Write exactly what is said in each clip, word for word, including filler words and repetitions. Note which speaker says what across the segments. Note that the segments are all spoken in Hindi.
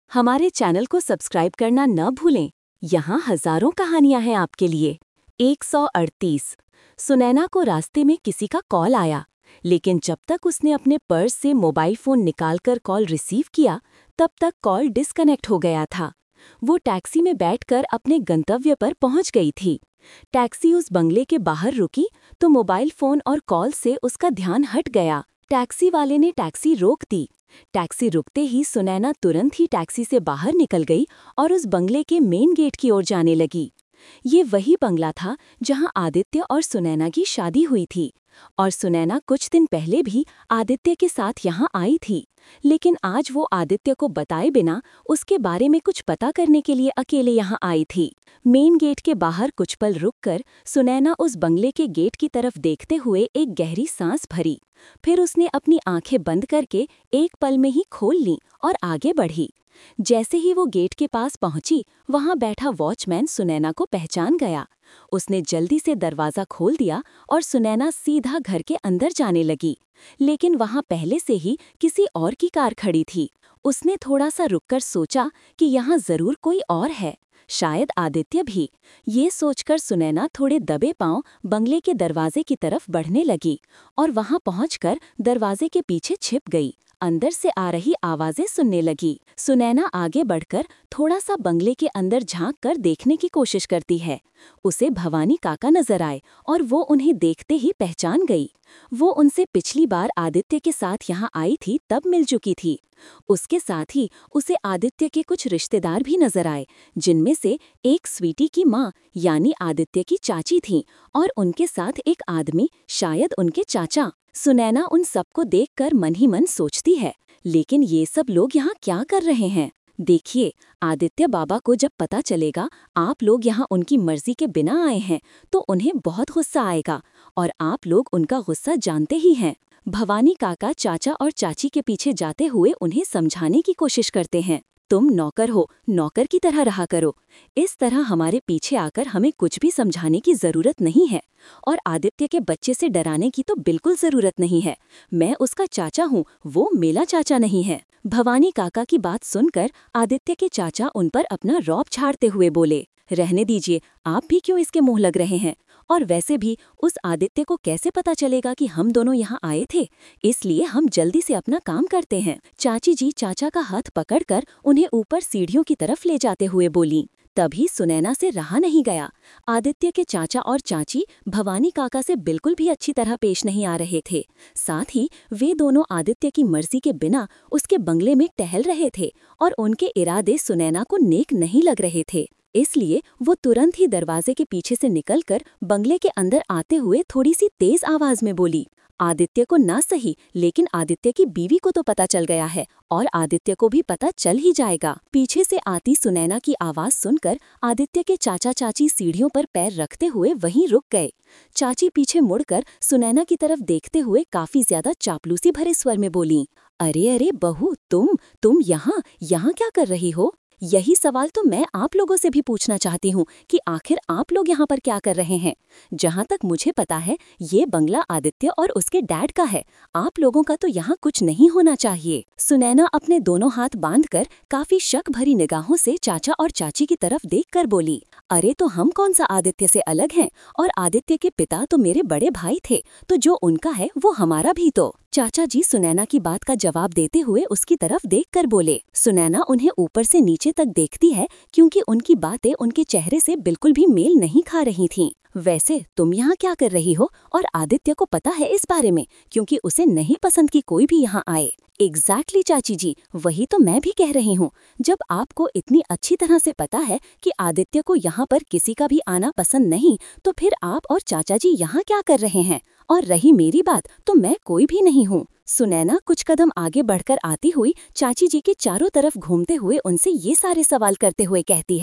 Speaker 1: हमारे चैनल को सब्सक्राइब करना न भूलें। यहाँ हजारों कहानियां हैं आपके लिए। एक सौ अड़तीस। सुनैना को रास्ते में किसी का कॉल आया, लेकिन जब तक उसने अपने पर्स से मोबाइल फोन निकालकर कॉल रिसीव किया, तब तक कॉल डिस्कनेक्ट हो गया था। वो टैक्सी में बैठकर अपने गंतव्य पर पहुंच गई थी। टैक्सी उस बंगले के बाहर रुकी तो मोबाइल फोन और कॉल से उसका ध्यान हट गया। टैक्सी वाले ने टैक्सी रोक दी। टैक्सी रुकते ही सुनैना तुरंत ही टैक्सी से बाहर निकल गई और उस बंगले के मेन गेट की ओर जाने लगी। ये वही बंगला था जहां आदित्य और सुनैना की शादी हुई थी, और सुनैना कुछ दिन पहले भी आदित्य के साथ यहां आई थी। लेकिन आज वो आदित्य को बताए बिना उसके बारे में कुछ पता करने के लिए अकेले यहां आई थी। मेन गेट के बाहर कुछ पल रुककर सुनैना उस बंगले के गेट की तरफ देखते हुए एक गहरी सांस भरी। फिर उसने अपनी आंखें बंद करके एक पल में ही खोल लीं और आगे बढ़ी। जैसे ही वो गेट के पास पहुंची, वहां बैठा वॉचमैन सुनैना को पहचान गया। उसने जल्दी से दरवाजा खोल दिया और सुनैना सीधा घर के अंदर जाने लगी। लेकिन वहां पहले से ही किसी और की कार खड़ी थी। उसने थोड़ा सा रुककर सोचा कि यहाँ जरूर कोई और है, शायद आदित्य भी। ये सोचकर सुनैना थोड़े दबे पांव बंगले के दरवाजे की तरफ बढ़ने लगी और वहां पहुंचकर दरवाजे के पीछे छिप गई। अंदर से आ रही आवाजें सुनने लगी। सुनैना आगे बढ़कर थोड़ा सा बंगले के अंदर झांक कर देखने की कोशिश करती है। उसे भवानी काका नजर आए और वो उन्हें देखते ही पहचान गई। वो उनसे पिछली बार आदित्य के साथ यहाँ आई थी तब मिल चुकी थी। उसके साथ ही उसे आदित्य के कुछ रिश्तेदार भी नजर आए, जिनमें से एक स्वीटी की माँ यानी आदित्य की चाची थी, और उनके साथ एक आदमी, शायद उनके चाचा। सुनैना उन सबको देखकर मन ही मन सोचती है, लेकिन ये सब लोग यहाँ क्या कर रहे हैं? देखिए, आदित्य बाबा को जब पता चलेगा आप लोग यहाँ उनकी मर्जी के बिना आए हैं, तो उन्हें बहुत गुस्सा आएगा, और आप लोग उनका गुस्सा जानते ही हैं। भवानी काका चाचा और चाची के पीछे जाते हुए उन्हें समझाने की कोशिश करते हैं। तुम नौकर हो, नौकर की तरह रहा करो। इस तरह हमारे पीछे आकर हमें कुछ भी समझाने की जरूरत नहीं है, और आदित्य के बच्चे से डराने की तो बिल्कुल जरूरत नहीं है। मैं उसका चाचा हूँ, वो मेरा चाचा नहीं है। भवानी काका की बात सुनकर आदित्य के चाचा उन पर अपना रौब झाड़ते हुए बोले, रहने दीजिए, आप भी क्यों इसके मुंह लग रहे हैं? और वैसे भी उस आदित्य को कैसे पता चलेगा कि हम दोनों यहाँ आए थे? इसलिए हम जल्दी से अपना काम करते हैं। चाची जी चाचा का हाथ पकड़कर उन्हें ऊपर सीढ़ियों की तरफ ले जाते हुए बोली। तभी सुनैना से रहा नहीं गया। आदित्य के चाचा और चाची भवानी काका से बिल्कुल भी अच्छी तरह पेश नहीं आ रहे थे। साथ ही वे दोनों आदित्य की मर्जी के बिना उसके बंगले में टहल रहे थे, और उनके इरादे सुनैना को नेक नहीं लग रहे थे। इसलिए वो तुरंत ही दरवाजे के पीछे से निकलकर बंगले के अंदर आते हुए थोड़ी सी तेज आवाज में बोली, आदित्य को ना सही, लेकिन आदित्य की बीवी को तो पता चल गया है, और आदित्य को भी पता चल ही जाएगा। पीछे से आती सुनैना की आवाज सुनकर आदित्य के चाचा चाची सीढ़ियों पर पैर रखते हुए वहीं रुक गए। चाची पीछे मुड़कर सुनैना की तरफ देखते हुए काफी ज्यादा चापलूसी भरे स्वर में बोली, अरे अरे बहू, तुम तुम यहाँ यहाँ क्या कर रही हो? यही सवाल तो मैं आप लोगों से भी पूछना चाहती हूँ कि आखिर आप लोग यहाँ पर क्या कर रहे हैं? जहाँ तक मुझे पता है, ये बंगला आदित्य और उसके डैड का है। आप लोगों का तो यहाँ कुछ नहीं होना चाहिए। सुनैना अपने दोनों हाथ बांधकर काफी शक भरी निगाहों से चाचा और चाची की तरफ देखकर बोली, अरे तो हम कौन सा आदित्य से अलग हैं? और आदित्य के पिता तो मेरे बड़े भाई थे, तो जो उनका है वो हमारा भी तो। चाचा जी सुनैना की बात का जवाब देते हुए उसकी तरफ देखकर बोले। सुनैना उन्हें ऊपर से नीचे तक देखती है, क्योंकि उनकी बातें उनके चेहरे से बिल्कुल भी मेल नहीं खा रही थीं। वैसे तुम यहाँ क्या कर रही हो? और आदित्य को पता है इस बारे में, क्योंकि उसे नहीं पसंद कि कोई भी यहाँ आए। एग्जैक्टली चाची जी, वही तो मैं भी कह रही हूँ। जब आपको इतनी अच्छी तरह से पता है कि आदित्य को यहाँ पर किसी का भी आना पसंद नहीं, तो फिर आप और चाचा जी यहाँ क्या कर रहे हैं? और रही मेरी बात, तो मैं कोई भी नहीं हूँ। सुनैना कुछ कदम आगे बढ़कर आती हुई चाची जी के चारों तरफ घूमते हुए उनसे ये सारे सवाल करते हुए कहती है,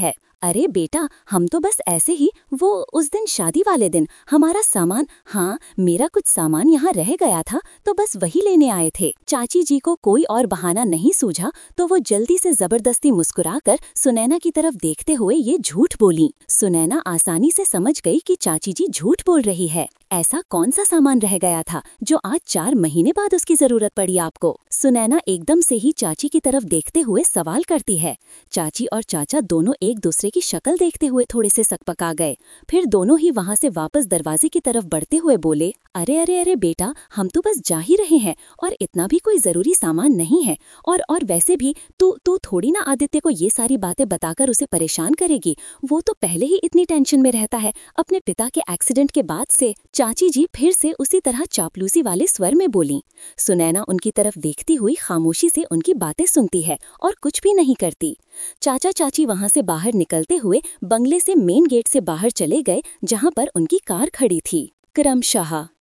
Speaker 2: अरे बेटा, हम तो बस ऐसे ही, वो उस दिन शादी वाले दिन हमारा सामान, हाँ मेरा कुछ सामान यहाँ रह गया था तो बस वही लेने आए थे। चाची जी को कोई और बहाना नहीं सूझा तो वो जल्दी से जबरदस्ती मुस्कुराकर सुनैना की तरफ देखते हुए ये झूठ बोली। सुनैना आसानी से समझ गई कि चाची जी झूठ बोल रही है। ऐसा कौन सा सामान रह गया था जो आज चार महीने बाद उसकी जरूरत पड़ी आपको? सुनैना एकदम से ही चाची की तरफ देखते हुए सवाल करती है। चाची और चाचा दोनों एक दूसरे की शक्ल देखते हुए थोड़े से सकपका गए। फिर दोनों ही वहां से वापस दरवाजे की तरफ बढ़ते हुए बोले, अरे अरे अरे बेटा, हम तो बस जा ही रहे हैं और इतना भी कोई जरूरी सामान नहीं है। और और वैसे भी तू तू थोड़ी ना आदित्य को ये सारी बातें बताकर उसे परेशान करेगी। वो तो पहले ही इतनी टेंशन में रहता है अपने पिता के एक्सीडेंट के बाद से। चाची जी फिर से उसी तरह चापलूसी वाले स्वर में बोली। सुनैना उनकी तरफ देखती हुई खामोशी से उनकी बातें सुनती है और कुछ भी नहीं करती। चाचा चाची वहां से बाहर निकलते हुए बंगले से मेन गेट से बाहर चले गए जहां पर उनकी कार खड़ी थी। क्रमशः